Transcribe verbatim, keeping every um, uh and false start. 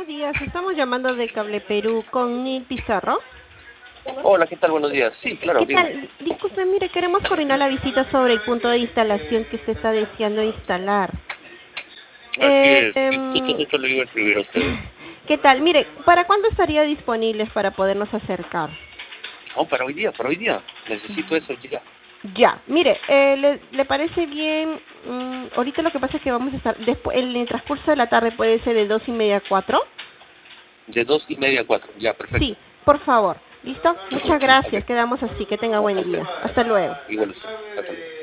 días, estamos llamando de Cable Perú con Nil Pizarro. Hola, ¿qué tal? Buenos días. Sí, claro, ¿Qué dime. tal? Disculpe, mire, queremos coordinar la visita sobre el punto de instalación que usted está deseando instalar. Así Eh, es. Justo, em, justo le iba a escribir a usted. ¿Qué tal? Mire, ¿para cuándo estaría disponibles para podernos acercar? Oh, para hoy día, para hoy día. Necesito eso ya. Ya, mire, eh, ¿le, le parece bien? Mm, ahorita lo que pasa es que vamos a estar, después, en el transcurso de la tarde puede ser de dos y media a cuatro. De dos y media a cuatro. Ya, perfecto. Sí, por favor. ¿Listo? Muchas Ok. gracias. Quedamos así. Que tenga buen A usted. día. Hasta luego. Igual usted. Hasta luego.